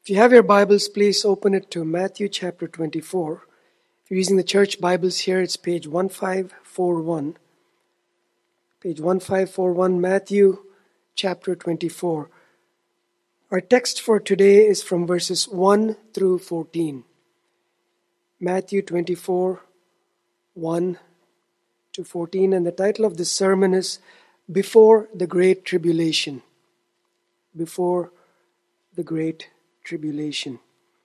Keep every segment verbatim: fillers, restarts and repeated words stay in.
If you have your Bibles, please open it to Matthew chapter twenty-four. If you're using the church Bibles here, it's page fifteen forty-one. Page fifteen forty-one, Matthew chapter twenty-four. Our text for today is from verses one through fourteen. Matthew twenty-four, one to fourteen. And the title of this sermon is Before the Great Tribulation. Before the Great Tribulation.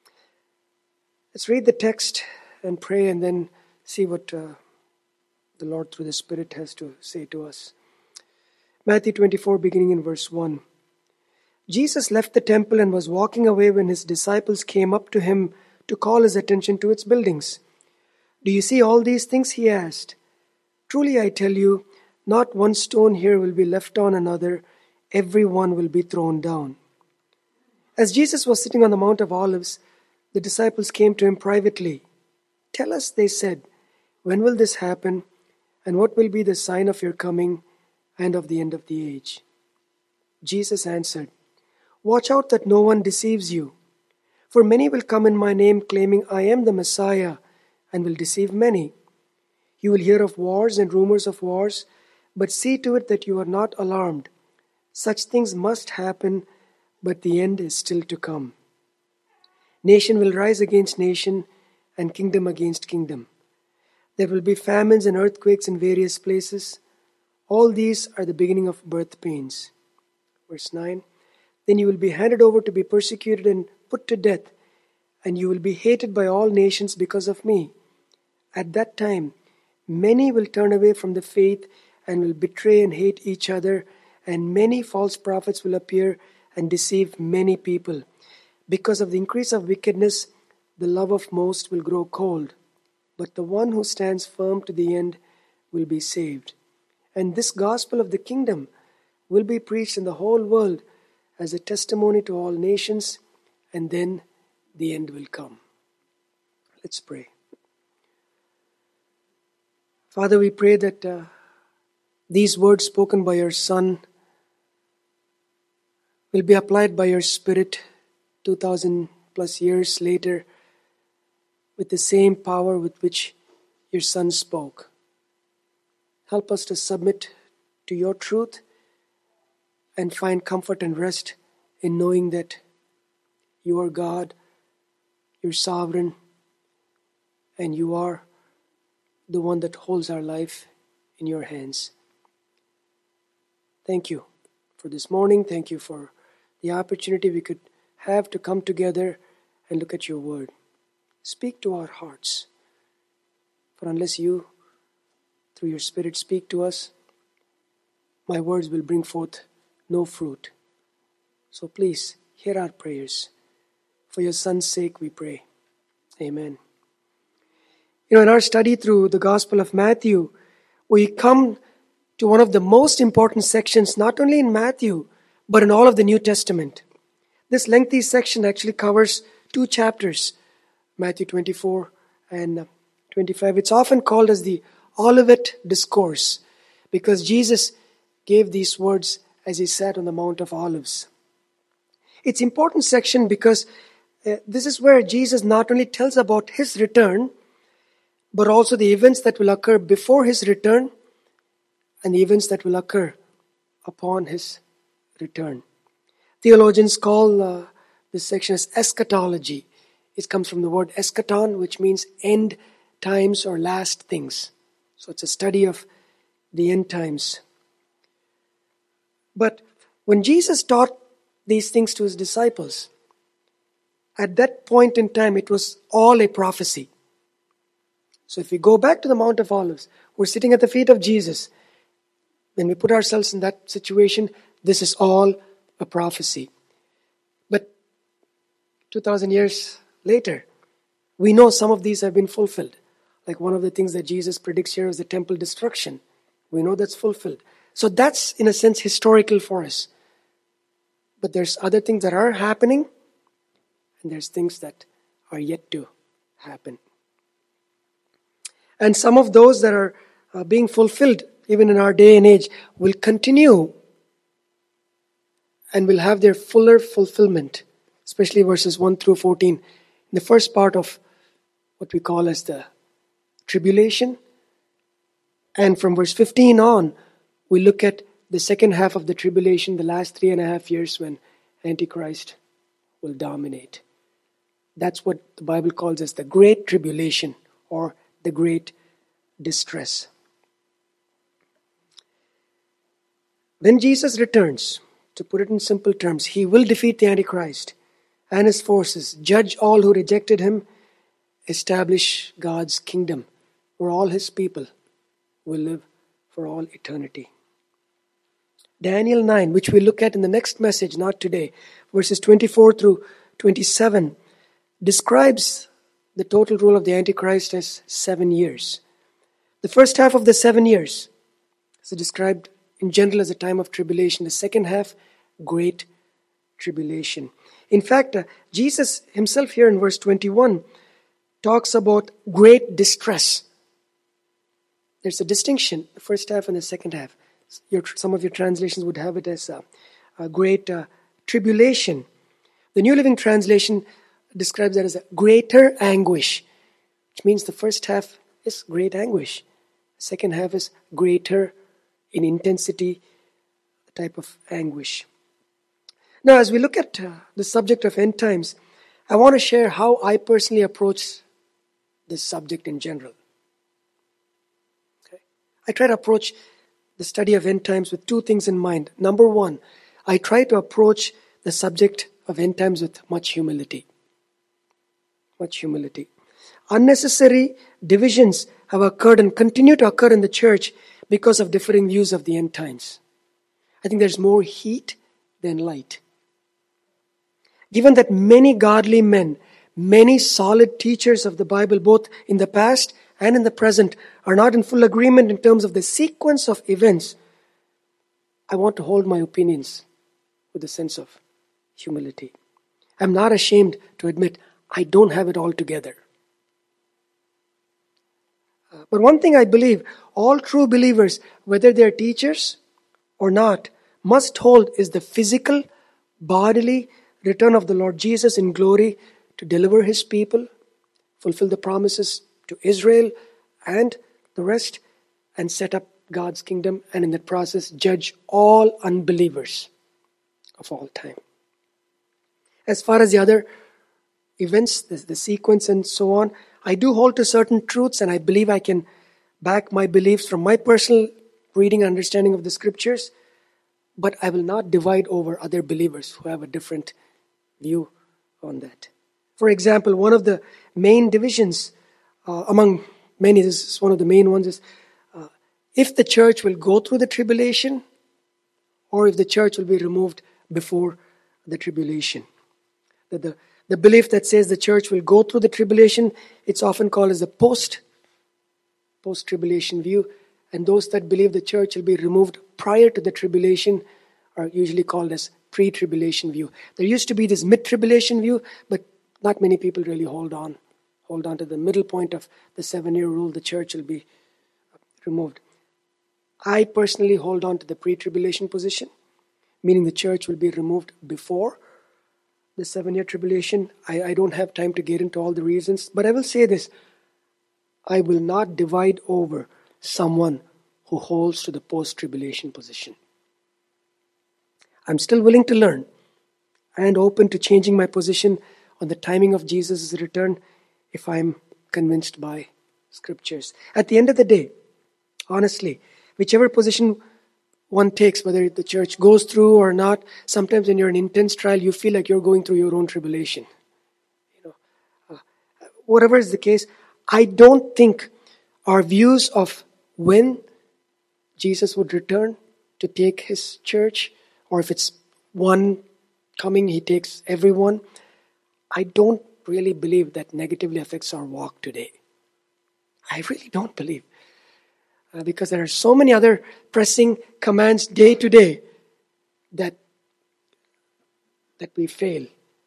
Let's read the text and pray and then see what uh, the Lord through the Spirit has to say to us. Matthew twenty-four, beginning in verse one. Jesus left the temple and was walking away when his disciples came up to him to call his attention to its buildings. "Do you see all these things?" he asked. "Truly I tell you, not one stone here will be left on another, every one will be thrown down." As Jesus was sitting on the Mount of Olives, the disciples came to him privately. "Tell us," they said, "when will this happen, and what will be the sign of your coming and of the end of the age?" Jesus answered, "Watch out that no one deceives you. For many will come in my name, claiming I am the Messiah, and will deceive many. You will hear of wars and rumors of wars, but see to it that you are not alarmed. Such things must happen, but the end is still to come. Nation will rise against nation, and kingdom against kingdom. There will be famines and earthquakes in various places. All these are the beginning of birth pains." Verse nine. "Then you will be handed over to be persecuted and put to death, and you will be hated by all nations because of me. At that time, many will turn away from the faith and will betray and hate each other, and many false prophets will appear and deceive many people. Because of the increase of wickedness, the love of most will grow cold, but the one who stands firm to the end will be saved. And this gospel of the kingdom will be preached in the whole world as a testimony to all nations, and then the end will come." Let's pray. Father, we pray that uh, these words spoken by your Son will be applied by your Spirit two thousand plus years later with the same power with which your Son spoke. Help us to submit to your truth and find comfort and rest in knowing that you are God, you're sovereign, and you are the one that holds our life in your hands. Thank you for this morning. Thank you for the opportunity we could have to come together and look at your word. Speak to our hearts. For unless you, through your Spirit, speak to us, my words will bring forth no fruit. So please, hear our prayers. For your Son's sake we pray. Amen. You know, in our study through the Gospel of Matthew, we come to one of the most important sections, not only in Matthew, but in all of the New Testament. This lengthy section actually covers two chapters, Matthew twenty-four and twenty-five. It's often called as the Olivet Discourse because Jesus gave these words as he sat on the Mount of Olives. It's an important section because uh, this is where Jesus not only tells about his return, but also the events that will occur before his return and the events that will occur upon his return. Theologians call uh, this section as eschatology. It comes from the word eschaton, which means end times or last things. So it's a study of the end times. But when Jesus taught these things to his disciples, at that point in time, it was all a prophecy. So if we go back to the Mount of Olives, we're sitting at the feet of Jesus. When we put ourselves in that situation, this is all a prophecy. But two thousand years later, we know some of these have been fulfilled. Like one of the things that Jesus predicts here is the temple destruction. We know that's fulfilled. So that's, in a sense, historical for us. But there's other things that are happening, and there's things that are yet to happen. And some of those that are uh, being fulfilled, even in our day and age, will continue and will have their fuller fulfillment especially verses one through fourteen. In the first part of what we call as the tribulation. And from verse fifteen on, we look at the second half of the tribulation, the last three and a half years when Antichrist will dominate. That's what the Bible calls as the Great Tribulation or the Great Distress. When Jesus returns, to put it in simple terms, he will defeat the Antichrist and his forces, judge all who rejected him, establish God's kingdom where all his people will live for all eternity. Daniel nine, which we look at in the next message, not today, verses twenty-four through twenty-seven, describes the total rule of the Antichrist as seven years. The first half of the seven years is described in general as a time of tribulation. The second half, great tribulation. In fact, uh, Jesus himself here in verse twenty-one talks about great distress. There's a distinction, the first half and the second half. Your, some of your translations would have it as a, a great uh, tribulation. The New Living Translation describes that as a greater anguish, which means the first half is great anguish. The second half is greater in intensity, type of anguish. Now, as we look at uh, the subject of end times, I want to share how I personally approach this subject in general. Okay. I try to approach the study of end times with two things in mind. Number one, I try to approach the subject of end times with much humility. Much humility. Unnecessary divisions have occurred and continue to occur in the church because of differing views of the end times. I think there's more heat than light. Given that many godly men, many solid teachers of the Bible, both in the past and in the present, are not in full agreement in terms of the sequence of events, I want to hold my opinions with a sense of humility. I'm not ashamed to admit I don't have it all together. Uh, but one thing I believe, all true believers, whether they're teachers or not, must hold is the physical, bodily return of the Lord Jesus in glory to deliver his people, fulfill the promises to Israel and the rest, and set up God's kingdom, and in that process judge all unbelievers of all time. As far as the other events, the, the sequence and so on, I do hold to certain truths, and I believe I can back my beliefs from my personal reading and understanding of the scriptures, but I will not divide over other believers who have a different view on that. For example, one of the main divisions uh, among many, this is one of the main ones, is uh, if the church will go through the tribulation or if the church will be removed before the tribulation. The, the, the belief that says the church will go through the tribulation, it's often called as the post, post-tribulation view. And those that believe the church will be removed prior to the tribulation are usually called as pre-tribulation view. There used to be this mid-tribulation view, but not many people really hold on. Hold on to the middle point of the seven-year rule, the church will be removed. I personally hold on to the pre-tribulation position, meaning the church will be removed before the seven-year tribulation. I, I don't have time to get into all the reasons, but I will say this. I will not divide over someone who holds to the post-tribulation position. I'm still willing to learn and open to changing my position on the timing of Jesus' return if I'm convinced by scriptures. At the end of the day, honestly, whichever position one takes, whether the church goes through or not, sometimes when you're in intense trial, you feel like you're going through your own tribulation. You know, uh, whatever is the case, I don't think our views of when Jesus would return to take his church, or if it's one coming, he takes everyone, I don't really believe that negatively affects our walk today. I really don't believe. Uh, because there are so many other pressing commands day to day that that we fail.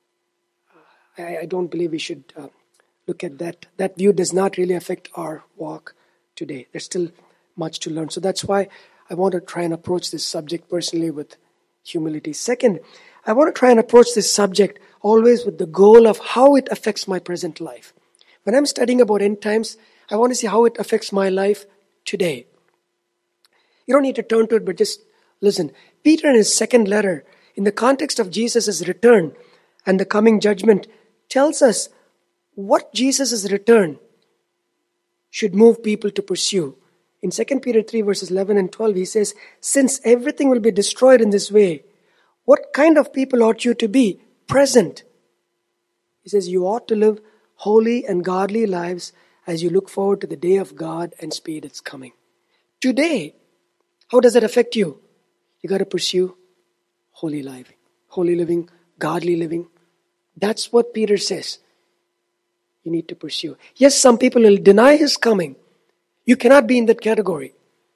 Uh, I, I don't believe we should uh, look at that. That view does not really affect our walk today. There's still much to learn. So that's why I want to try and approach this subject personally with humility. Second, I want to try and approach this subject always with the goal of how it affects my present life. When I'm studying about end times, I want to see how it affects my life today. You don't need to turn to it, but just listen. Peter, in his second letter, in the context of Jesus' return and the coming judgment, tells us what Jesus' return should move people to pursue. In Second Peter three, verses eleven and twelve, he says, since everything will be destroyed in this way, what kind of people ought you to be? Present. He says, you ought to live holy and godly lives as you look forward to the day of God and speed its coming. Today, how does it affect you? You got to pursue holy life, holy living, godly living. That's what Peter says. You need to pursue. Yes, some people will deny his coming. You cannot be in that category.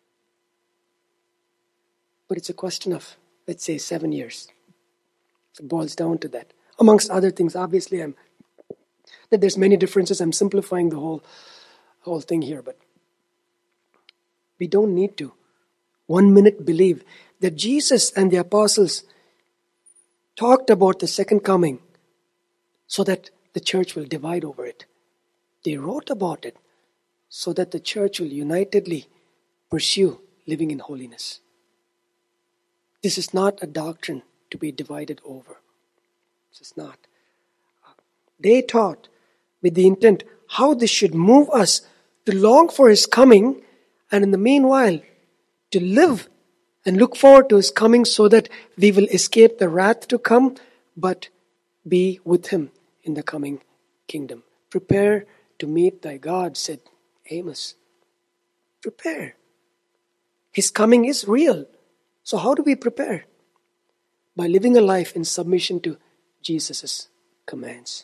But it's a question of, let's say, seven years. It boils down to that. Amongst other things, obviously, I'm that there's many differences. I'm simplifying the whole, whole thing here, but we don't need to one minute believe that Jesus and the apostles talked about the second coming so that the church will divide over it. They wrote about it so that the church will unitedly pursue living in holiness. This is not a doctrine to be divided over. This is not. They taught with the intent how this should move us to long for His coming, and in the meanwhile to live and look forward to His coming so that we will escape the wrath to come but be with Him in the coming kingdom. Prepare to meet thy God, said Amos. Prepare. His coming is real. So how do we prepare? By living a life in submission to Jesus' commands.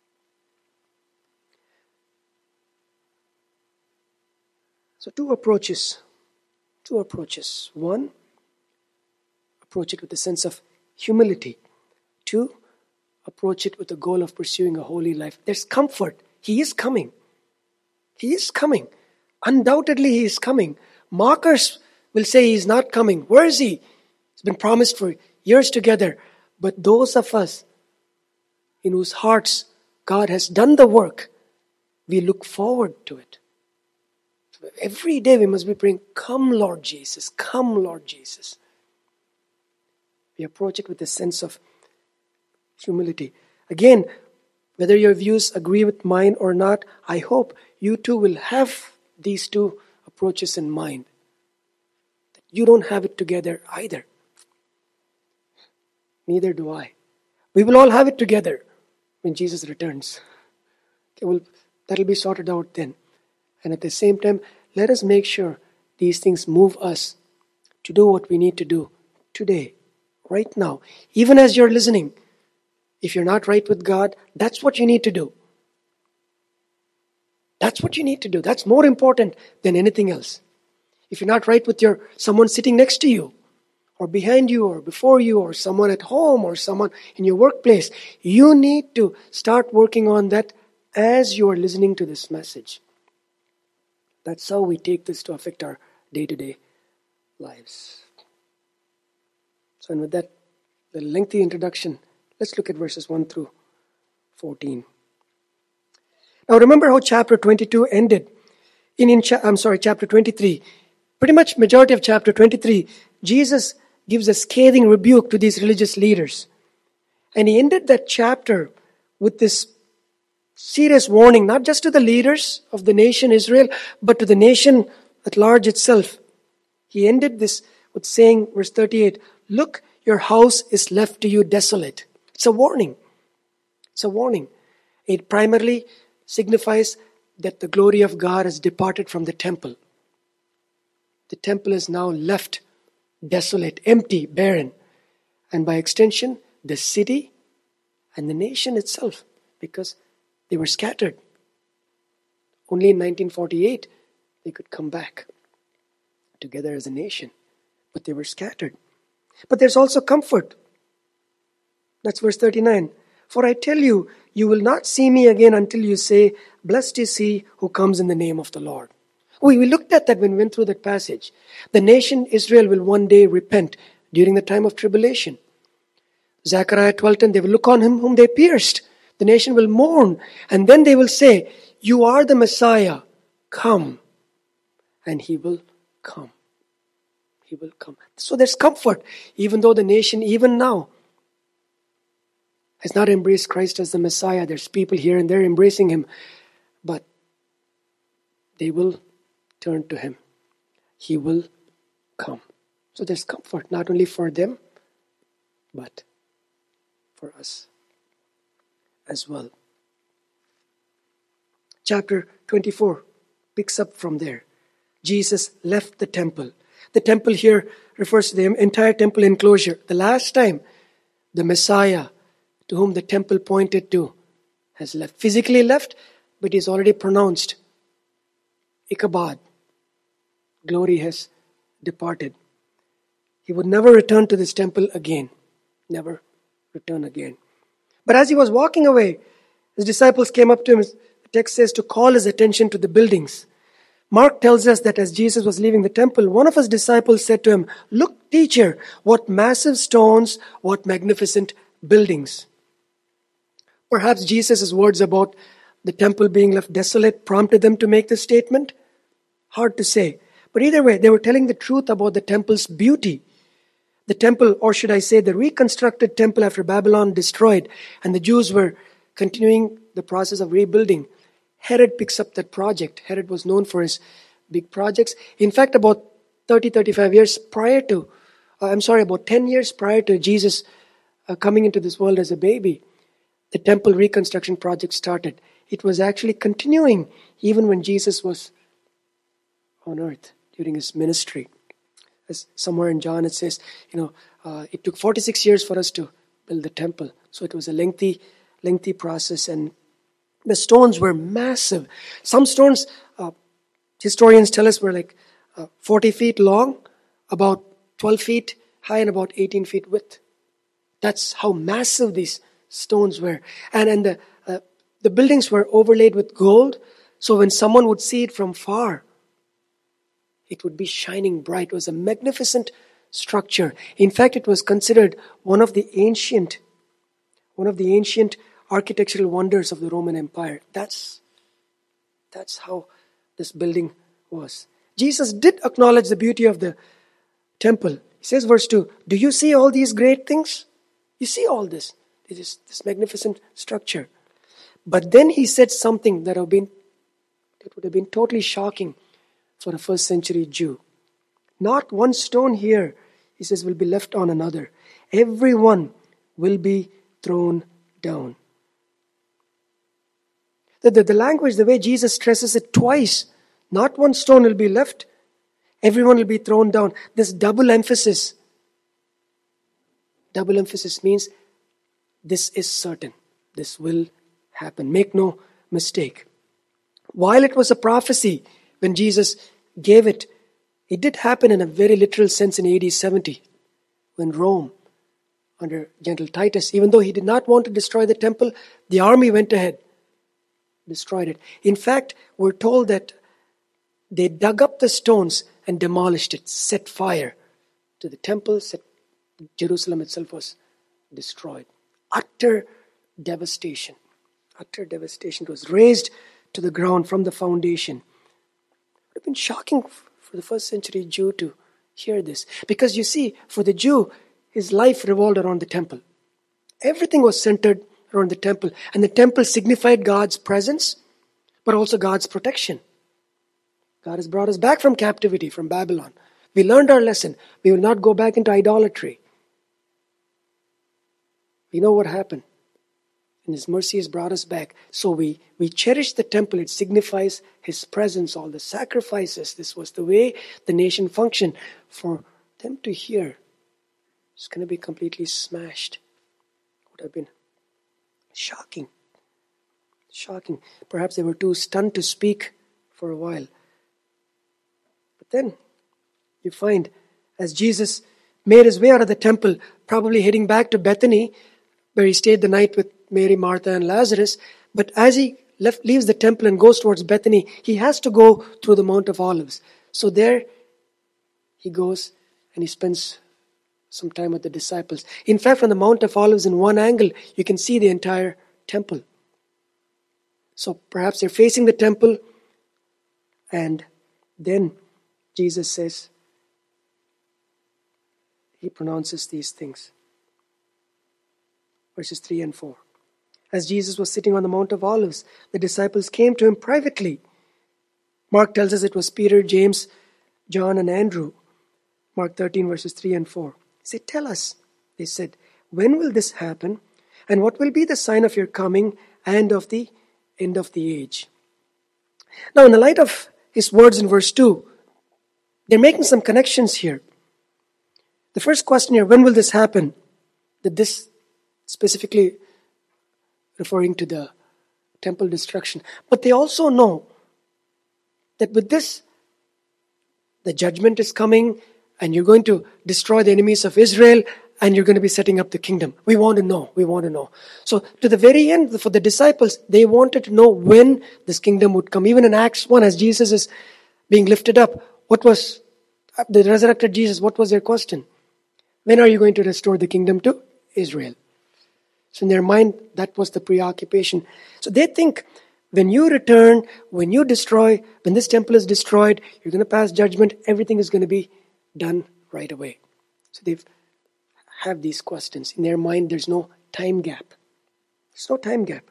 So two approaches. Two approaches. One, approach it with a sense of humility. Two, approach it with the goal of pursuing a holy life. There's comfort. He is coming. He is coming. Undoubtedly He is coming. Mockers will say He is not coming. Where is He? It's been promised for years together. But those of us in whose hearts God has done the work, we look forward to it. Every day we must be praying, come Lord Jesus, come Lord Jesus. We approach it with a sense of humility. Again, whether your views agree with mine or not, I hope you too will have these two approaches in mind. You don't have it together either. Neither do I. We will all have it together when Jesus returns. Okay, well, that'll be sorted out then. And at the same time, let us make sure these things move us to do what we need to do today, right now. Even as you're listening, if you're not right with God, that's what you need to do. That's what you need to do. That's more important than anything else. If you're not right with your someone sitting next to you, or behind you, or before you, or someone at home, or someone in your workplace, you need to start working on that as you are listening to this message. That's how we take this to affect our day-to-day lives. So, and with that, the lengthy introduction, let's look at verses one through fourteen. Now, remember how chapter twenty-two ended. In, in cha- I'm sorry, chapter twenty-three. Pretty much majority of chapter twenty-three, Jesus gives a scathing rebuke to these religious leaders. And he ended that chapter with this serious warning, not just to the leaders of the nation Israel, but to the nation at large itself. He ended this with saying, verse thirty-eight, look, your house is left to you desolate. It's a warning. It's a warning. It primarily signifies that the glory of God has departed from the temple. The temple is now left desolate, empty, barren. And by extension, the city and the nation itself, because they were scattered. Only in nineteen forty-eight, they could come back together as a nation. But they were scattered. But there's also comfort. That's verse thirty-nine. For I tell you, you will not see me again until you say, blessed is he who comes in the name of the Lord. We, we looked at that when we went through that passage. The nation Israel will one day repent during the time of tribulation. Zechariah twelve ten, they will look on him whom they pierced. The nation will mourn. And then they will say, you are the Messiah. Come. And he will come. He will come. So there's comfort. Even though the nation, even now, has not embraced Christ as the Messiah. There's people here and there embracing him. But they will turn to him. He will come. So there's comfort, not only for them, but for us as well. Chapter twenty-four picks up from there. Jesus left the temple. The temple here refers to the entire temple enclosure. The last time the Messiah, to whom the temple pointed to, has left. Physically left, but he's already pronounced Ichabod. Glory has departed. He would never return to this temple again. Never return again. But as he was walking away, his disciples came up to him. The text says to call his attention to the buildings. Mark tells us that as Jesus was leaving the temple, one of his disciples said to him, look, teacher, what massive stones, what magnificent buildings. Perhaps Jesus' words about the temple being left desolate prompted them to make this statement. Hard to say. But either way, they were telling the truth about the temple's beauty. The temple, or should I say the reconstructed temple after Babylon destroyed, and the Jews were continuing the process of rebuilding. Herod picks up that project. Herod was known for his big projects. In fact, about thirty, thirty-five years prior to, uh, I'm sorry, about ten years prior to Jesus uh, coming into this world as a baby, the temple reconstruction project started. It was actually continuing even when Jesus was on earth during his ministry. As somewhere in John it says, you know, uh, it took forty-six years for us to build the temple. So it was a lengthy, lengthy process, and the stones were massive. Some stones, uh, historians tell us, were like uh, forty feet long, about twelve feet high, and about eighteen feet width. That's how massive these stones were. And, and the, uh, the buildings were overlaid with gold, so when someone would see it from far, it would be shining bright. It was a magnificent structure. In fact, it was considered one of the ancient, one of the ancient architectural wonders of the Roman Empire. That's, that's how this building was. Jesus did acknowledge the beauty of the temple. He says, verse two, do you see all these great things? You see all this. It is this magnificent structure. But then he said something that, have been, that would have been totally shocking for a first century Jew. Not one stone here, he says, will be left on another. Every one will be thrown down. The, the, the language, the way Jesus stresses it twice, not one stone will be left, everyone will be thrown down. This double emphasis, double emphasis means this is certain. This will happen. Make no mistake. While it was a prophecy, when Jesus gave it, it did happen in a very literal sense in A D seventy, when Rome, under General Titus, even though he did not want to destroy the temple, the army went ahead, destroyed it. In fact, we're told that they dug up the stones and demolished it, set fire to the temple, set, Jerusalem itself was destroyed. Utter devastation. Utter devastation. It was razed to the ground from the foundation. It would have been shocking for the first century Jew to hear this. Because you see, for the Jew, his life revolved around the temple. Everything was centered around the temple. And the temple signified God's presence, but also God's protection. God has brought us back from captivity, from Babylon. We learned our lesson. We will not go back into idolatry. We know what happened. And His mercy has brought us back. So we, we cherish the temple. It signifies His presence, all the sacrifices. This was the way the nation functioned. For them to hear, it's going to be completely smashed. It would have been shocking. Shocking. Perhaps they were too stunned to speak for a while. But then you find, as Jesus made His way out of the temple, probably heading back to Bethany, where He stayed the night with Mary, Martha, and Lazarus. But as He left, leaves the temple and goes towards Bethany, He has to go through the Mount of Olives. So there He goes and He spends some time with the disciples. In fact, from the Mount of Olives in one angle, you can see the entire temple. So perhaps they're facing the temple, and then Jesus says, he pronounces these things. Verses three and four. As Jesus was sitting on the Mount of Olives, the disciples came to him privately. Mark tells us it was Peter, James, John, and Andrew. Mark thirteen, verses three and four. He said, tell us, they said, when will this happen? And what will be the sign of your coming and of the end of the age? Now, in the light of his words in verse two, they're making some connections here. The first question here, when will this happen? That this specifically referring to the temple destruction. But they also know that with this, the judgment is coming, and you're going to destroy the enemies of Israel, and you're going to be setting up the kingdom. We want to know. We want to know. So to the very end, for the disciples, they wanted to know when this kingdom would come. Even in Acts one, as Jesus is being lifted up, what was the resurrected Jesus? What was their question? When are you going to restore the kingdom to Israel? So in their mind, that was the preoccupation. So they think when you return, when you destroy, when this temple is destroyed, you're going to pass judgment, everything is going to be done right away. So they have these questions. In their mind, there's no time gap. There's no time gap.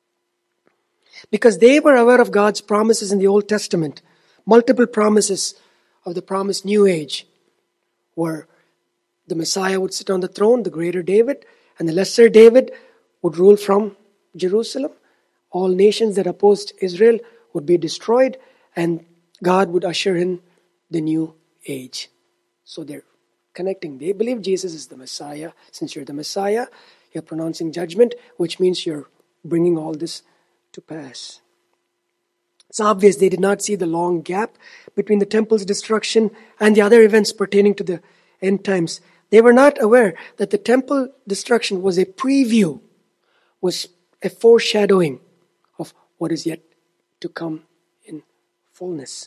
Because they were aware of God's promises in the Old Testament. Multiple promises of the promised new age, where the Messiah would sit on the throne, the greater David, and the lesser David would rule from Jerusalem. All nations that opposed Israel would be destroyed, and God would usher in the new age. So they're connecting. They believe Jesus is the Messiah. Since you're the Messiah, you're pronouncing judgment, which means you're bringing all this to pass. It's obvious they did not see the long gap between the temple's destruction and the other events pertaining to the end times. They were not aware that the temple destruction was a preview, was a foreshadowing of what is yet to come in fullness.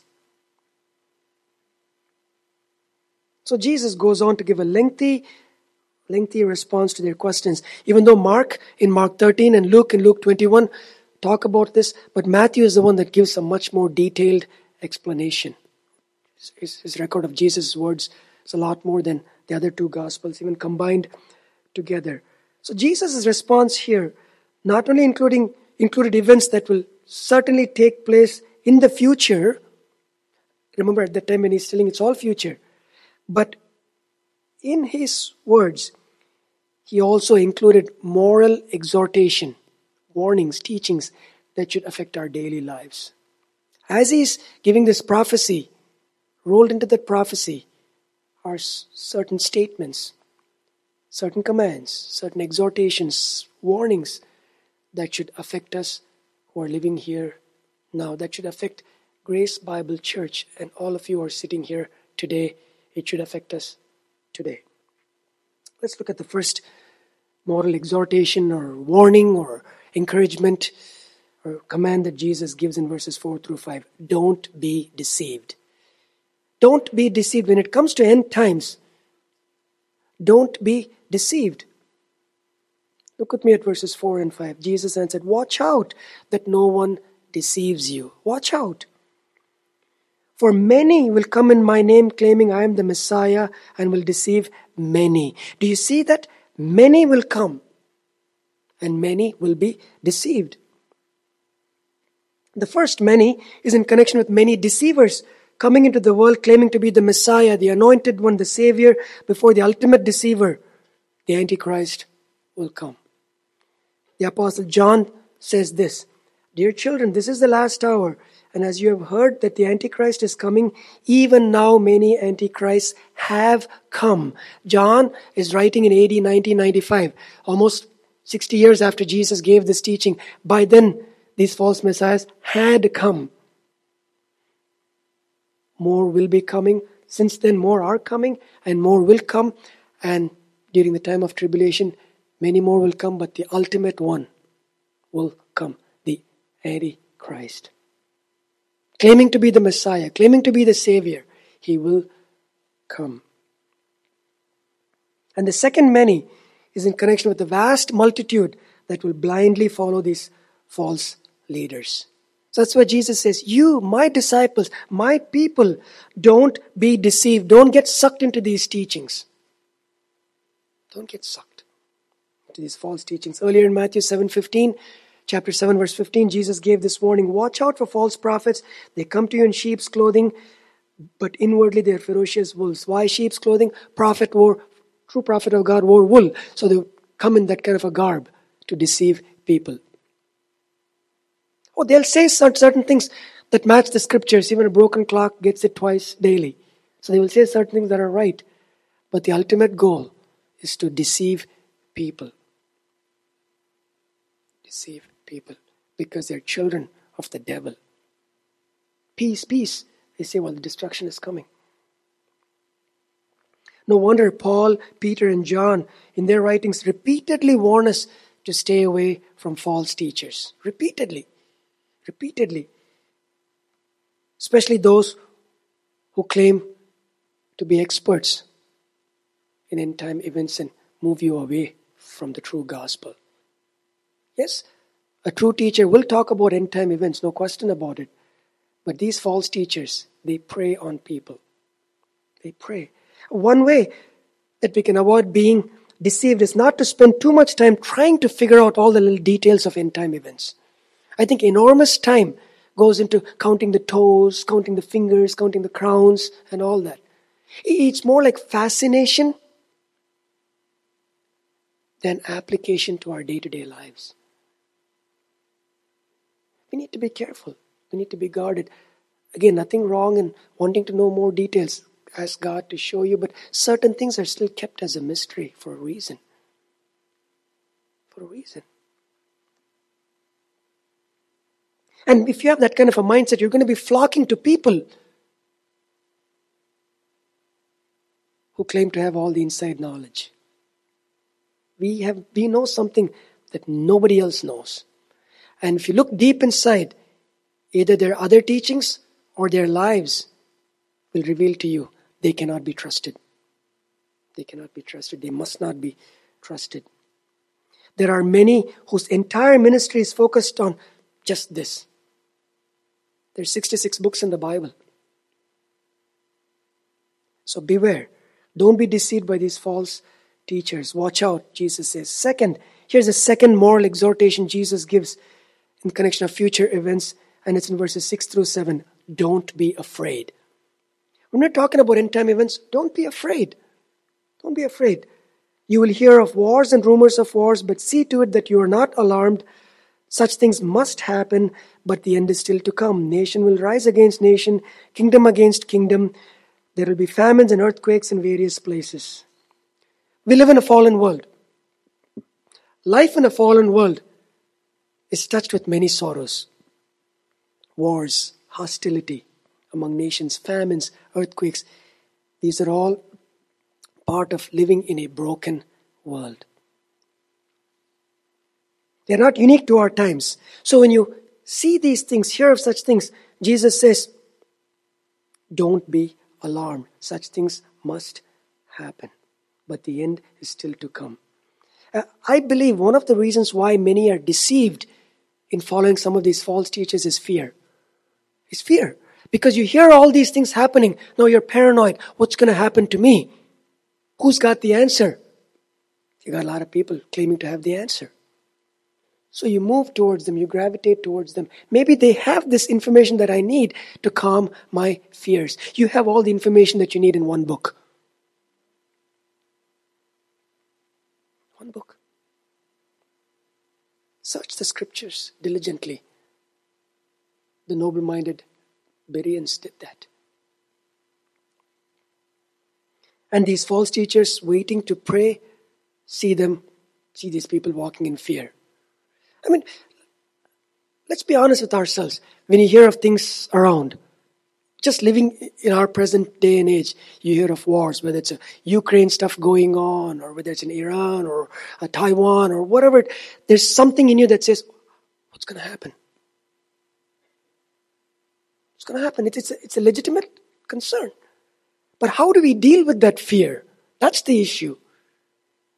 So Jesus goes on to give a lengthy, lengthy response to their questions. Even though Mark in Mark thirteen and Luke in Luke twenty-one talk about this, but Matthew is the one that gives a much more detailed explanation. His, his record of Jesus' words is a lot more than the other two Gospels, even combined together. So Jesus' response here, not only including included events that will certainly take place in the future. Remember at that time when he's telling it's all future. But in his words, he also included moral exhortation, warnings, teachings that should affect our daily lives. As he's giving this prophecy, rolled into that prophecy are certain statements, certain commands, certain exhortations, warnings that should affect us who are living here now, that should affect Grace Bible Church, and all of you are sitting here today. It should affect us today. Let's look at the first moral exhortation or warning or encouragement or command that Jesus gives in verses four through five. Don't be deceived. Don't be deceived. When it comes to end times, don't be deceived. Look with me at verses four and five. Jesus answered, watch out that no one deceives you. Watch out. For many will come in my name claiming I am the Messiah and will deceive many. Do you see that? Many will come and many will be deceived. The first many is in connection with many deceivers coming into the world claiming to be the Messiah, the anointed one, the Savior, before the ultimate deceiver, the Antichrist, will come. The Apostle John says this, dear children, this is the last hour. And as you have heard that the Antichrist is coming, even now many Antichrists have come. John is writing in A D nineteen ninety-five, almost sixty years after Jesus gave this teaching. By then, these false messiahs had come. More will be coming. Since then, more are coming and more will come. And during the time of tribulation, many more will come, but the ultimate one will come, the Antichrist. Claiming to be the Messiah, claiming to be the Savior, he will come. And the second many is in connection with the vast multitude that will blindly follow these false leaders. So that's why Jesus says, you, my disciples, my people, don't be deceived. Don't get sucked into these teachings. Don't get sucked into these false teachings. Earlier in Matthew seven fifteen, chapter seven verse fifteen, Jesus gave this warning, watch out for false prophets. They come to you in sheep's clothing, but inwardly they are ferocious wolves. Why sheep's clothing? Prophet wore, true prophet of God wore wool. So they come in that kind of a garb to deceive people. Oh, they'll say certain things that match the scriptures. Even a broken clock gets it twice daily. So they will say certain things that are right. But the ultimate goal is to deceive people. Deceive people. Because they're children of the devil. Peace, peace. They say, well, the destruction is coming. No wonder Paul, Peter, and John, in their writings, repeatedly warn us to stay away from false teachers. Repeatedly. Repeatedly. Especially those who claim to be experts in end-time events and move you away from the true gospel. Yes, a true teacher will talk about end-time events, no question about it. But these false teachers, they prey on people. They prey. One way that we can avoid being deceived is not to spend too much time trying to figure out all the little details of end-time events. I think enormous time goes into counting the toes, counting the fingers, counting the crowns, and all that. It's more like fascination than application to our day-to-day lives. We need to be careful. We need to be guarded. Again, nothing wrong in wanting to know more details. Ask God to show you, but certain things are still kept as a mystery for a reason. For a reason. And if you have that kind of a mindset, you're going to be flocking to people who claim to have all the inside knowledge. We have, we know something that nobody else knows. And if you look deep inside, either their other teachings or their lives will reveal to you they cannot be trusted. They cannot be trusted. They must not be trusted. There are many whose entire ministry is focused on just this. There's sixty-six books in the Bible. So beware. Don't be deceived by these false teachers. Watch out, Jesus says. Second, here's a second moral exhortation Jesus gives in connection of future events, and it's in verses six through seven. Don't be afraid. When we're talking about end-time events, don't be afraid. Don't be afraid. You will hear of wars and rumors of wars, but see to it that you are not alarmed. Such things must happen, but the end is still to come. Nation will rise against nation, kingdom against kingdom. There will be famines and earthquakes in various places. We live in a fallen world. Life in a fallen world is touched with many sorrows. Wars, hostility among nations, famines, earthquakes. These are all part of living in a broken world. They're not unique to our times. So when you see these things, hear of such things, Jesus says, don't be alarmed. Such things must happen. But the end is still to come. Uh, I believe one of the reasons why many are deceived in following some of these false teachers is fear. It's fear. Because you hear all these things happening. Now you're paranoid. What's going to happen to me? Who's got the answer? You got a lot of people claiming to have the answer. So you move towards them, you gravitate towards them. Maybe they have this information that I need to calm my fears. You have all the information that you need in one book. One book. Search the scriptures diligently. The noble-minded Bereans did that. And these false teachers waiting to pray, see them, see these people walking in fear. I mean, let's be honest with ourselves. When you hear of things around, just living in our present day and age, you hear of wars, whether it's a Ukraine stuff going on, or whether it's in Iran, or a Taiwan, or whatever. There's something in you that says, what's going to happen? What's going to happen? It's, it's, a, it's a legitimate concern. But how do we deal with that fear? That's the issue.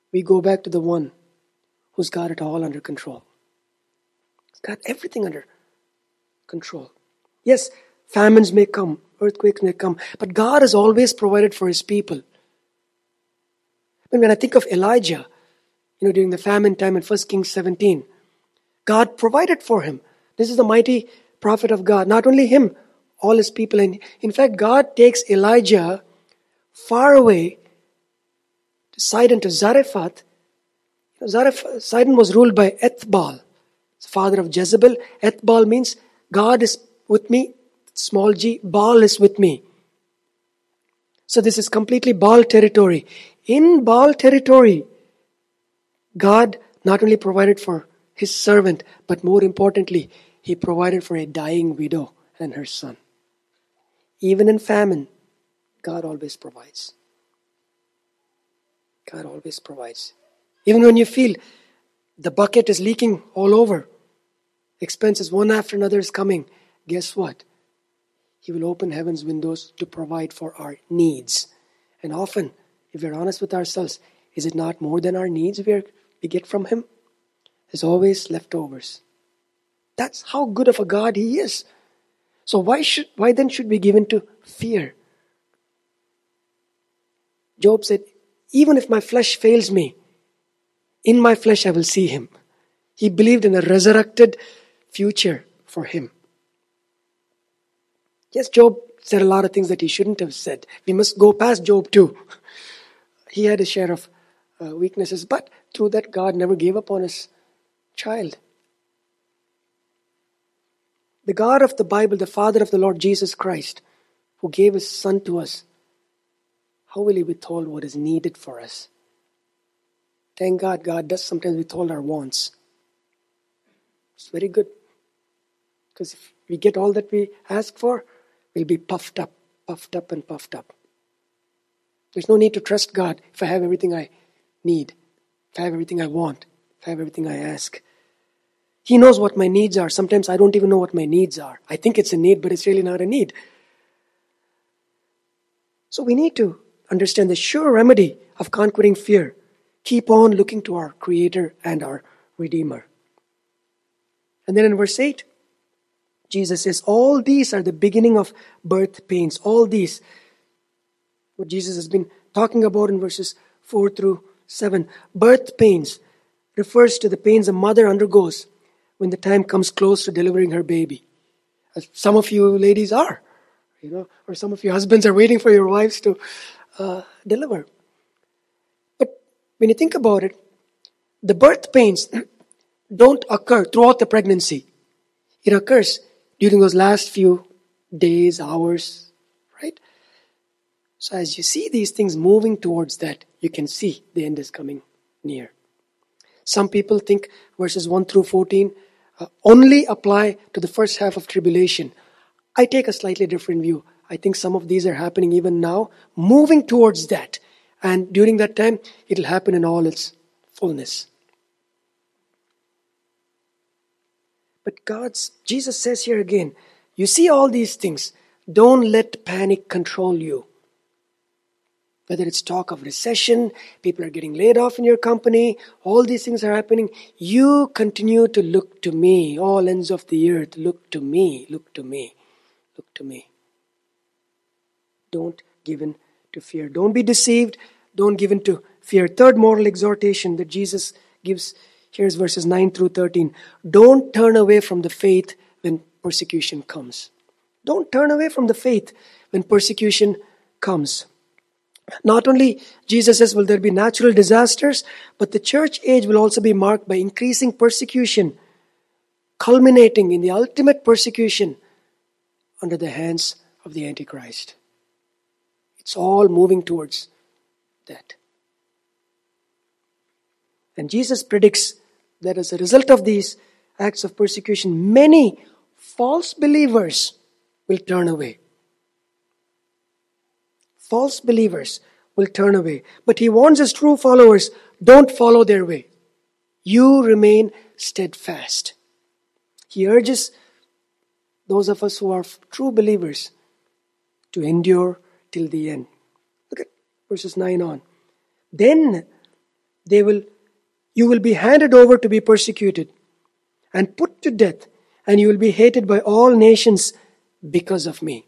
we go back to the one who's got it all under control. He's got everything under control. Yes, famines may come, earthquakes may come, but God has always provided for His people. And when I think of Elijah, you know, during the famine time in First Kings seventeen, God provided for him. This is the mighty prophet of God. Not only him, all his people. And in fact, God takes Elijah far away to Sidon, to Zarephath. Zarephath, Sidon was ruled by Ethbaal, the father of Jezebel. Ethbaal means God is with me, small g, Baal is with me. So this is completely Baal territory. In Baal territory, God not only provided for His servant, but more importantly, He provided for a dying widow and her son. Even in famine, God always provides. God always provides. Even when you feel the bucket is leaking all over, expenses one after another is coming, guess what? He will open heaven's windows to provide for our needs. And often, if we're honest with ourselves, is it not more than our needs we, are, we get from Him? There's always leftovers. That's how good of a God He is. So why should why then should we give in to fear? Job said, even if my flesh fails me, in my flesh I will see Him. He believed in a resurrected future for him. Yes, Job said a lot of things that he shouldn't have said. We must go past Job too. He had a share of uh, weaknesses, but through that God never gave up on His child. The God of the Bible, the Father of the Lord Jesus Christ, who gave His Son to us, how will He withhold what is needed for us? Thank God, God does sometimes withhold our wants. It's very good. Because if we get all that we ask for, we'll be puffed up, puffed up and puffed up. There's no need to trust God if I have everything I need, if I have everything I want, if I have everything I ask. He knows what my needs are. Sometimes I don't even know what my needs are. I think it's a need, but it's really not a need. So we need to understand the sure remedy of conquering fear. Keep on looking to our Creator and our Redeemer. And then in verse eight, Jesus says, all these are the beginning of birth pains. All these, what Jesus has been talking about in verses four through seven. Birth pains refers to the pains a mother undergoes when the time comes close to delivering her baby. As some of you ladies are, you know, or some of your husbands are waiting for your wives to uh, deliver. But when you think about it, the birth pains don't occur throughout the pregnancy. It occurs during those last few days, hours, right? So as you see these things moving towards that, you can see the end is coming near. Some people think verses one through fourteen uh, only apply to the first half of tribulation. I take a slightly different view. I think some of these are happening even now, moving towards that. And during that time, it'll happen in all its fullness. But God's, Jesus says here again, you see all these things, don't let panic control you. Whether it's talk of recession, people are getting laid off in your company, all these things are happening, you continue to look to me, all ends of the earth, look to me, look to me, look to me. Don't give in to fear. Don't be deceived, don't give in to fear. Third moral exhortation that Jesus gives, here's verses nine through thirteen. Don't turn away from the faith when persecution comes. Don't turn away from the faith when persecution comes. Not only, Jesus says, will there be natural disasters, but the church age will also be marked by increasing persecution, culminating in the ultimate persecution under the hands of the Antichrist. It's all moving towards that. And Jesus predicts that as a result of these acts of persecution, many false believers will turn away. False believers will turn away. But He warns His true followers, don't follow their way. You remain steadfast. He urges those of us who are true believers to endure till the end. Look at verses nine on. Then they will, you will be handed over to be persecuted and put to death, and you will be hated by all nations because of me.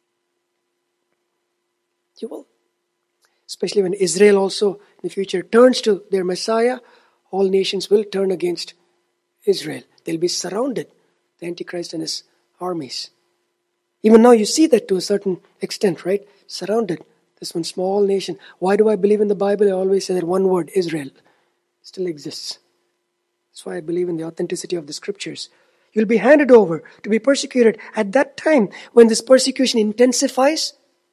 You will. Especially when Israel also in the future turns to their Messiah, all nations will turn against Israel. They'll be surrounded, the Antichrist and his armies. Even now you see that to a certain extent, right? Surrounded. This one small nation. Why do I believe in the Bible? I always say that one word, Israel, still exists. That's why I believe in the authenticity of the scriptures. You'll be handed over to be persecuted. At that time, when this persecution intensifies,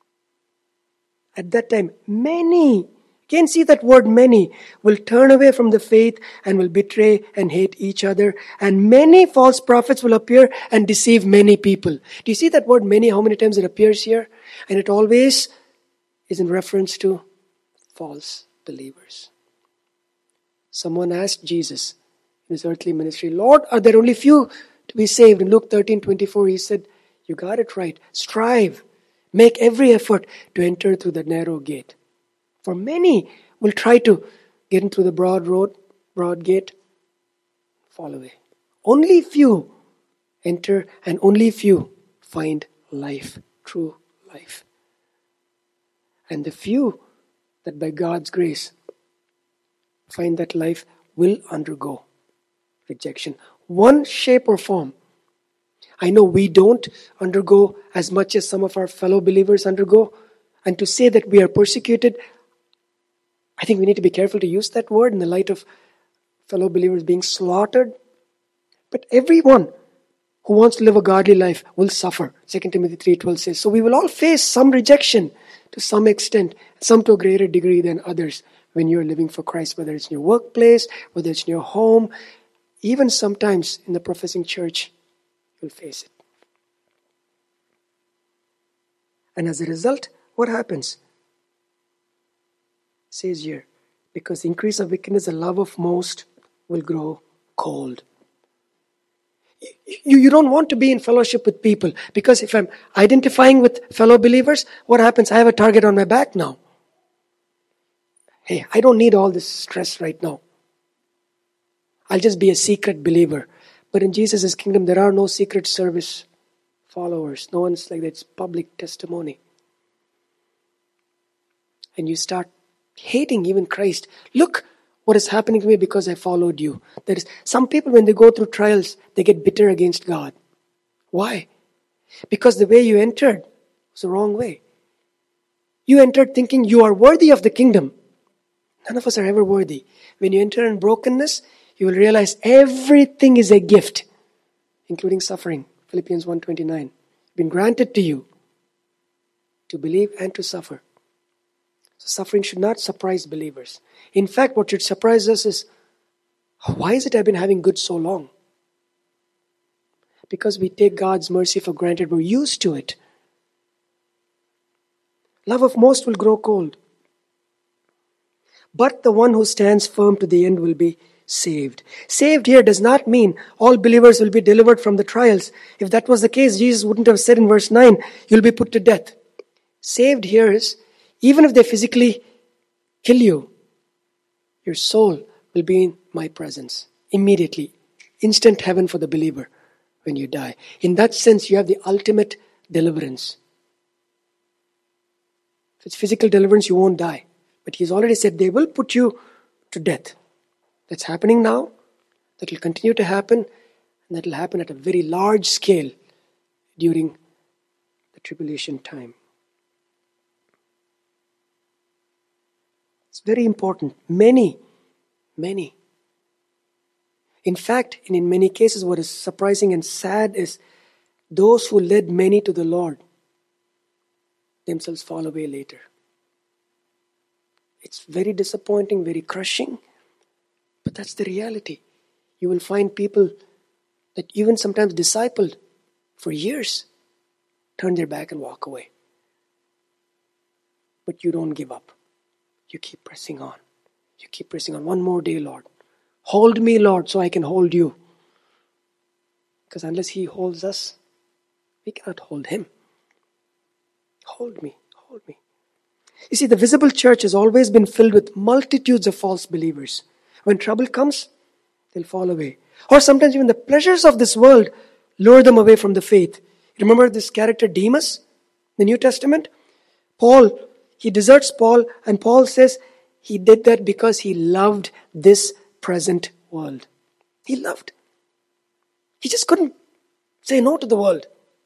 at that time, many, again see that word many, will turn away from the faith and will betray and hate each other. And many false prophets will appear and deceive many people. Do you see that word many, how many times it appears here? And it always is in reference to false believers. Someone asked Jesus in his earthly ministry, Lord, are there only few to be saved? In Luke thirteen twenty-four, he said, you got it right. Strive. Make every effort to enter through the narrow gate. For many will try to get in through the broad road, broad gate, fall away. Only few enter and only few find life, true life. And the few that by God's grace find that life will undergo rejection. One shape or form. I know we don't undergo as much as some of our fellow believers undergo. And to say that we are persecuted, I think we need to be careful to use that word in the light of fellow believers being slaughtered. But everyone who wants to live a godly life will suffer. Second Timothy three twelve says, so we will all face some rejection to some extent, some to a greater degree than others when you're living for Christ, whether it's in your workplace, whether it's in your home, even sometimes in the professing church. Will face it. And as a result, what happens? It says here, because the increase of wickedness, the love of most will grow cold. You, you don't want to be in fellowship with people, because if I'm identifying with fellow believers, what happens? I have a target on my back now. Hey, I don't need all this stress right now. I'll just be a secret believer. But in Jesus' kingdom, there are no secret service followers. No one's like that. It's public testimony. And you start hating even Christ. Look what is happening to me because I followed you. There is some people, when they go through trials, they get bitter against God. Why? Because the way you entered was the wrong way. You entered thinking you are worthy of the kingdom. None of us are ever worthy. When you enter in brokenness, you will realize everything is a gift, including suffering. Philippians one twenty-nine. Been granted to you to believe and to suffer. So suffering should not surprise believers. In fact, what should surprise us is, why is it I've been having good so long? Because we take God's mercy for granted. We're used to it. Love of most will grow cold. But the one who stands firm to the end will be saved. Saved here does not mean all believers will be delivered from the trials. If that was the case, Jesus wouldn't have said in verse nine, you'll be put to death. Saved here is, even if they physically kill you, your soul will be in my presence. Immediately. Instant heaven for the believer when you die. In that sense, you have the ultimate deliverance. If it's physical deliverance, you won't die. But he's already said they will put you to death. That's happening now. That will continue to happen. And that will happen at a very large scale during the tribulation time. It's very important. Many, many. In fact, and in many cases, what is surprising and sad is those who led many to the Lord themselves fall away later. It's very disappointing, very crushing. But that's the reality. You will find people that even sometimes discipled for years turn their back and walk away. But you don't give up. You keep pressing on. You keep pressing on. One more day, Lord. Hold me, Lord, so I can hold you. Because unless He holds us, we cannot hold Him. Hold me, hold me. You see, the visible church has always been filled with multitudes of false believers. When trouble comes, they'll fall away. Or sometimes even the pleasures of this world lure them away from the faith. Remember this character Demas in the New Testament? Paul, he deserts Paul, and Paul says he did that because he loved this present world. He loved. He just couldn't say no to the world.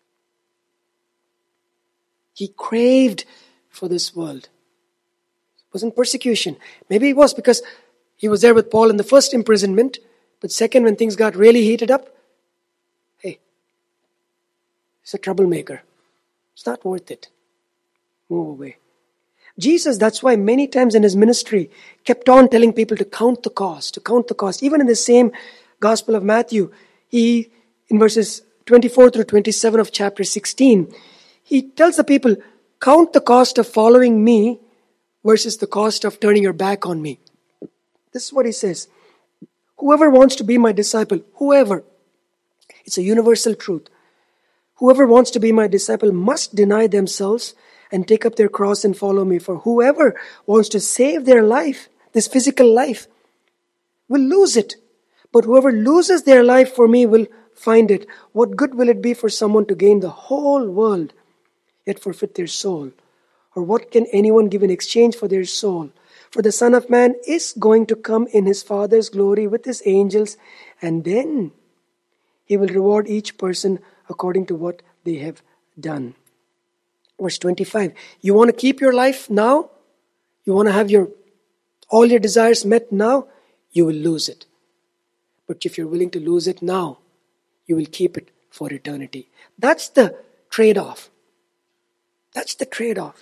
He craved for this world. It wasn't persecution. Maybe it was because he was there with Paul in the first imprisonment, but second, when things got really heated up, hey, he's a troublemaker. It's not worth it. Move away. Jesus, that's why many times in his ministry, kept on telling people to count the cost, to count the cost. Even in the same Gospel of Matthew, he, in verses twenty-four through twenty-seven of chapter sixteen, he tells the people, count the cost of following me versus the cost of turning your back on me. This is what he says. Whoever wants to be my disciple, whoever, it's a universal truth. Whoever wants to be my disciple must deny themselves and take up their cross and follow me. For whoever wants to save their life, this physical life, will lose it. But whoever loses their life for me will find it. What good will it be for someone to gain the whole world, yet forfeit their soul? Or what can anyone give in exchange for their soul? For the Son of Man is going to come in his Father's glory with his angels, and then he will reward each person according to what they have done. Verse twenty-five, you want to keep your life now? You want to have your all your desires met now? You will lose it. But if you're willing to lose it now, you will keep it for eternity. That's the trade-off. That's the trade-off.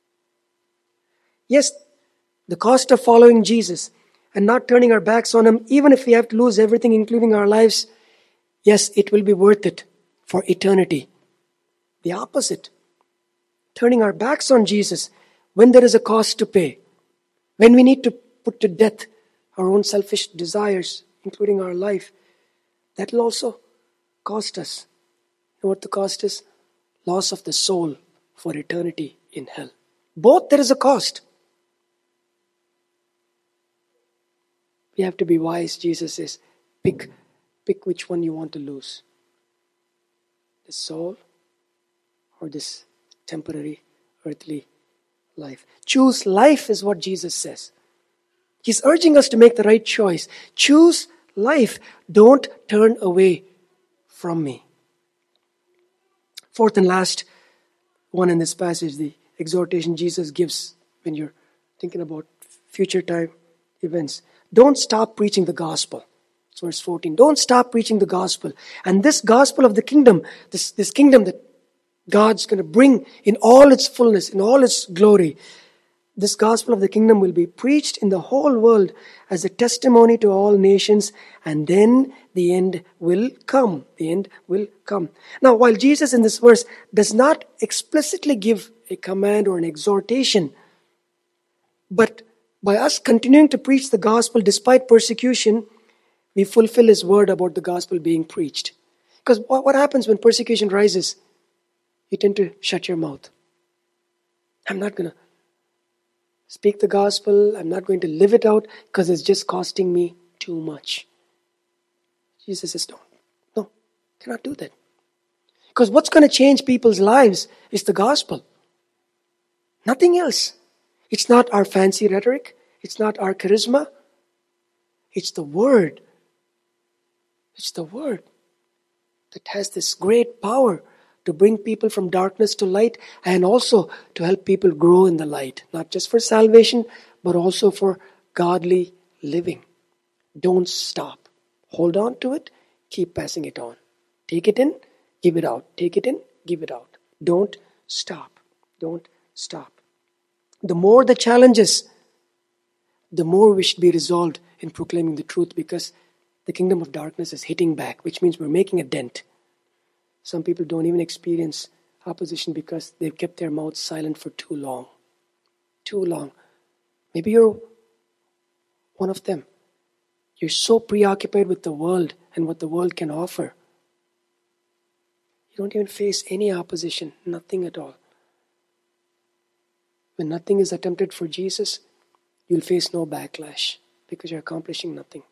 Yes, the cost of following Jesus and not turning our backs on him, even if we have to lose everything, including our lives, yes, it will be worth it for eternity. The opposite. Turning our backs on Jesus when there is a cost to pay, when we need to put to death our own selfish desires, including our life, that will also cost us. You know what the cost is? Loss of the soul for eternity in hell. Both there is a cost. We have to be wise, Jesus says. Pick, pick which one you want to lose. The soul or this temporary earthly life. Choose life is what Jesus says. He's urging us to make the right choice. Choose life. Don't turn away from me. Fourth and last one in this passage, the exhortation Jesus gives when you're thinking about future time events. Don't stop preaching the gospel. It's verse fourteen. Don't stop preaching the gospel. And this gospel of the kingdom, this, this kingdom that God's going to bring in all its fullness, in all its glory, this gospel of the kingdom will be preached in the whole world as a testimony to all nations, and then the end will come. The end will come. Now, while Jesus in this verse does not explicitly give a command or an exhortation, but by us continuing to preach the gospel despite persecution, we fulfill his word about the gospel being preached. Because what happens when persecution rises? You tend to shut your mouth. I'm not going to speak the gospel. I'm not going to live it out because it's just costing me too much. Jesus says, no, no, cannot do that. Because what's going to change people's lives is the gospel. Nothing else. It's not our fancy rhetoric. It's not our charisma. It's the word. It's the word that has this great power to bring people from darkness to light and also to help people grow in the light. Not just for salvation, but also for godly living. Don't stop. Hold on to it. Keep passing it on. Take it in, give it out. Take it in, give it out. Don't stop. Don't stop. The more the challenges, the more we should be resolved in proclaiming the truth, because the kingdom of darkness is hitting back, which means we're making a dent. Some people don't even experience opposition because they've kept their mouths silent for too long. Too long. Maybe you're one of them. You're so preoccupied with the world and what the world can offer. You don't even face any opposition, nothing at all. When nothing is attempted for Jesus, you'll face no backlash because you're accomplishing nothing.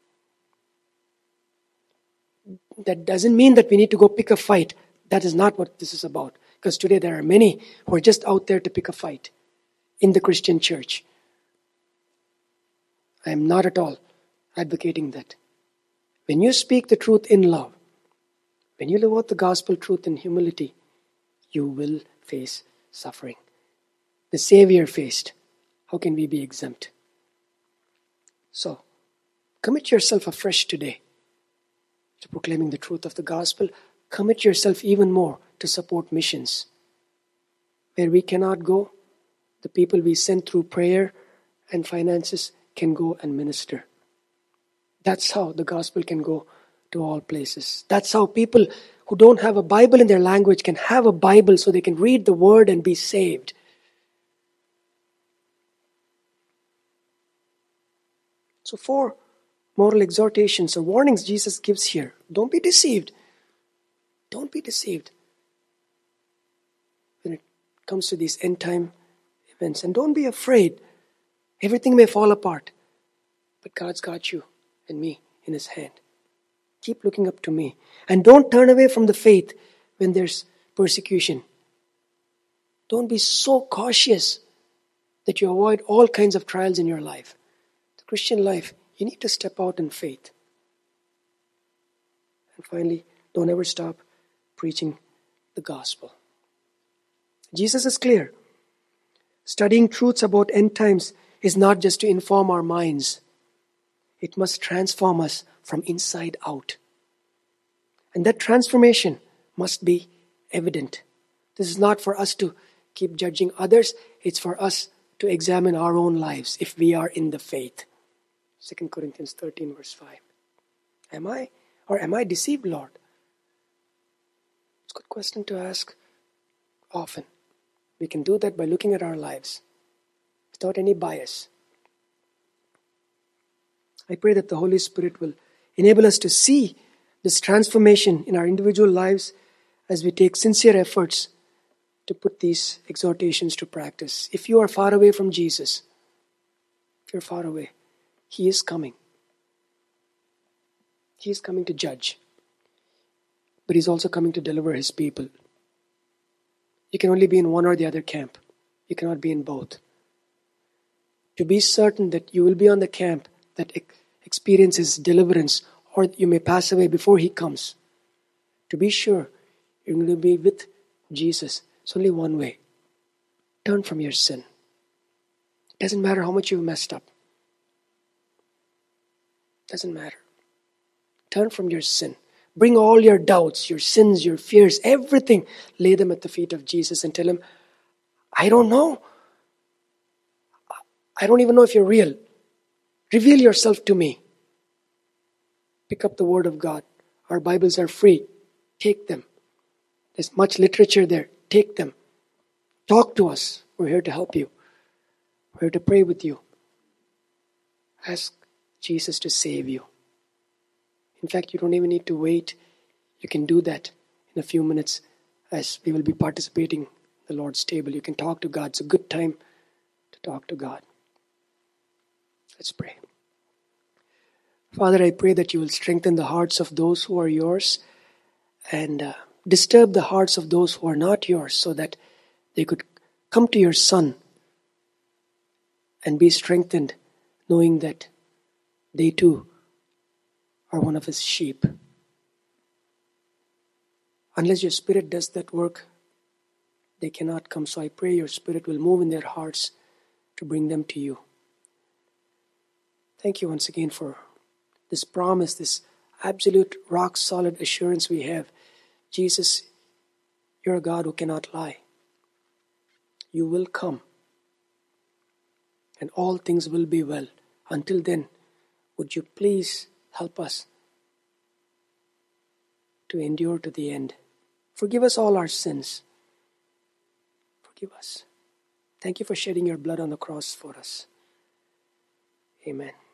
That doesn't mean that we need to go pick a fight. That is not what this is about. Because today there are many who are just out there to pick a fight in the Christian church. I am not at all advocating that. When you speak the truth in love, when you live out the gospel truth in humility, you will face suffering. The Savior faced. How can we be exempt? So, commit yourself afresh today to proclaiming the truth of the gospel. Commit yourself even more to support missions. Where we cannot go, the people we send through prayer and finances can go and minister. That's how the gospel can go to all places. That's how people who don't have a Bible in their language can have a Bible so they can read the word and be saved. So four moral exhortations or warnings Jesus gives here. Don't be deceived. Don't be deceived when it comes to these end time events. And don't be afraid. Everything may fall apart. But God's got you and me in His hand. Keep looking up to me. And don't turn away from the faith when there's persecution. Don't be so cautious that you avoid all kinds of trials in your life. The Christian life, you need to step out in faith. And finally, don't ever stop preaching the gospel. Jesus is clear. Studying truths about end times is not just to inform our minds. It must transform us from inside out. And that transformation must be evident. This is not for us to keep judging others. It's for us to examine our own lives if we are in the faith. Second Corinthians thirteen verse five. Am I or am I deceived, Lord? It's a good question to ask often. We can do that by looking at our lives without any bias. I pray that the Holy Spirit will enable us to see this transformation in our individual lives as we take sincere efforts to put these exhortations to practice. If you are far away from Jesus, if you're far away, He is coming. He is coming to judge. But He's also coming to deliver His people. You can only be in one or the other camp. You cannot be in both. To be certain that you will be on the camp that experiences deliverance, or you may pass away before He comes. To be sure, you're going to be with Jesus. It's only one way. Turn from your sin. It doesn't matter how much you've messed up. It doesn't matter. Turn from your sin. Bring all your doubts, your sins, your fears, everything. Lay them at the feet of Jesus and tell Him, I don't know. I don't even know if you're real. Reveal yourself to me. Pick up the Word of God. Our Bibles are free. Take them. There's much literature there. Take them. Talk to us. We're here to help you. We're here to pray with you. Ask Jesus to save you. In fact, you don't even need to wait. You can do that in a few minutes as we will be participating in the Lord's table. You can talk to God. It's a good time to talk to God. Let's pray. Father, I pray that you will strengthen the hearts of those who are yours and uh, disturb the hearts of those who are not yours so that they could come to your Son and be strengthened knowing that they too are one of His sheep. Unless your Spirit does that work, they cannot come. So I pray your Spirit will move in their hearts to bring them to you. Thank you once again for this promise, this absolute rock-solid assurance we have. Jesus, you're a God who cannot lie. You will come, and all things will be well. Until then, would you please help us to endure to the end. Forgive us all our sins. Forgive us. Thank you for shedding your blood on the cross for us. Amen.